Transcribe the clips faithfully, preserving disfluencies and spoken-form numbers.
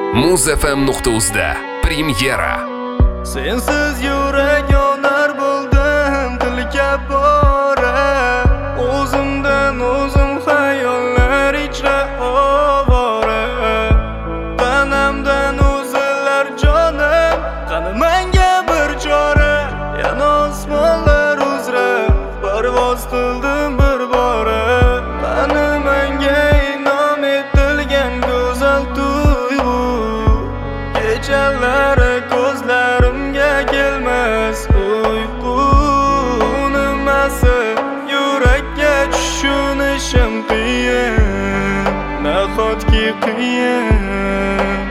Muzfm nuqta uzda premyera. Sensiz yurak yonar bo'ldim, tilga bora. O'zimdan o'zim xayollar ichra ovora. Tanamdan o'zilar jonim, qani menga bir chora. Yana osmonlar uzra parvoz qildim bir bora. Qani menga inom etilgan go'zal tuyg'u. Kechalari ko'zlarimga kelmas uyqu. Nimasi yurakka tushunishim qiyin, nahotki qiyin.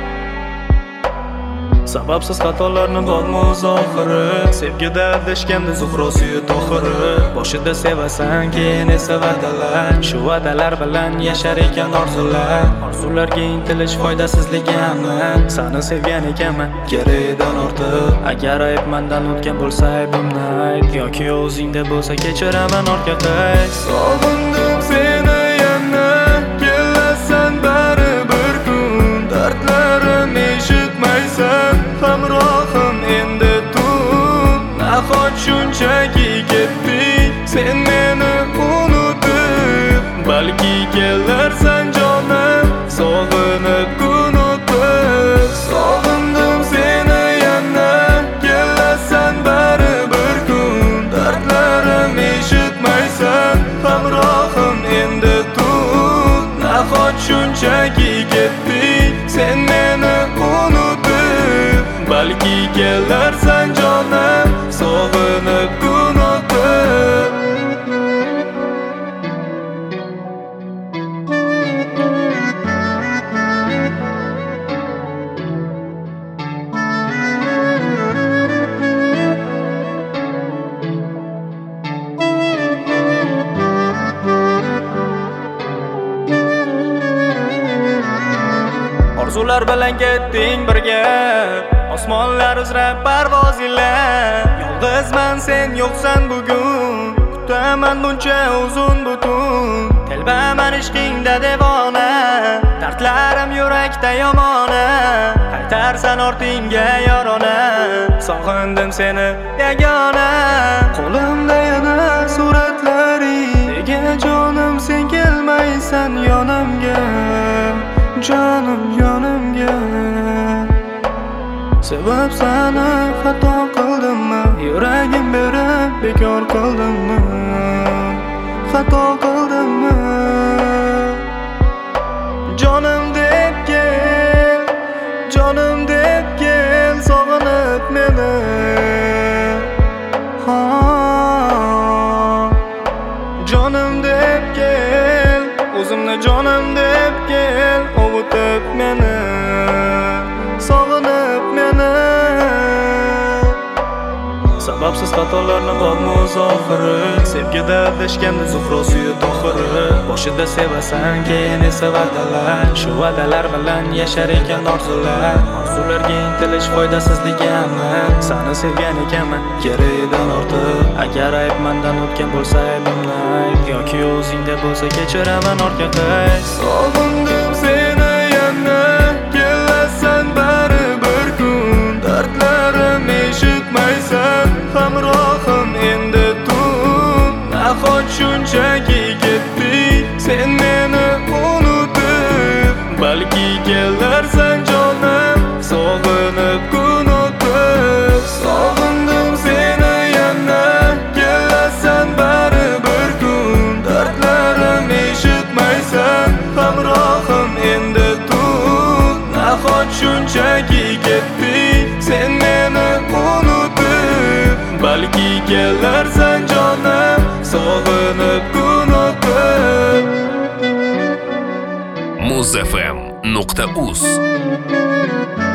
Sababsiz xatolarni bormi o'z oxiri. Sevgida adashganda Zuhro suyi to'xiri. Boshida sevasan, keyin esa va'dalar. Shu va'dalar bilan yashar ekan orzular. Orzularga intilish foydasizligi aniq. Seni sevgan ekanman, kerakdan ortiq. Agar ayb mendan o'tgan bo'lsa aybimni ayt, yoki o'zingda bo'lsa kechiraman orqa qayt. Sog'indim seni yana, kelasan baribir kun. Dardlarim eshitmaysan, hamrohim endi tun. Nahot shunchaki ketding sen meni unutib. Balki kelarsan jonim, sog'inib kun o'tib. Sog'indim seni yana, kelasan baribir kun. Dardlarim eshitmaysan, hamrohim endi tun. Nahot shunchaki ketding sen meni unutib. Balki kelarsan jonim, sog'inib kun o'tib. Orzular bilan ketding birga, osmonlar uzra parvoz ila. Yolg'izman sen yo'qsan bugun, kutaman buncha uzun butun. Telbaman ishqingda devona, dardlarim yurakda yomona. Qaytarsan ortingga yorona, sog'indim seni yagona. Qo'limda yana suratlaring, nega jonim sen kelmaysan yonimga, jonim yonimga. Sebab seni xato qildimmi, yuragim berib bekor qildimmi, xato qildimmi? Jonim deb kel, jonim deb kel, sog'inib meni. Ha, jonim deb kel, o'zimni jonim deb kel, ovutib meni, sog'inib meni. Sababsiz xatolarni bormi o'z oxiri. Sevgida adashganda Zuhro suyi to'xiri. Boshida sevasan, keyin esa va'dalar. Shu va'dalar bilan yashar ekan orzular. Orzularga intilish foydasizligi aniq. Seni sevgan ekanman, kerakdan ortiq. Agar ayb mendan o'tgan bo'lsa aybimni ayt, yoki o'zingda bo'lsa kechiraman orqa qayt. Sog'indim seni yana, kelasan baribir kun. Dardlarim eshitmaysan, hamrohim endi tun. Nahot shunchaki ketding sen meni unutib. Balki kelarsan jonim, sog'inib kun o'tib. Sog'indim seni yana, kelasan baribir kun. Dardlarim eshitmaysan, hamrohim endi tun. Nahot shunchaki ketding sen meni unutib. Balki kelarsan jonim, sog'inib kun o'tib. Muzfm nuqta uz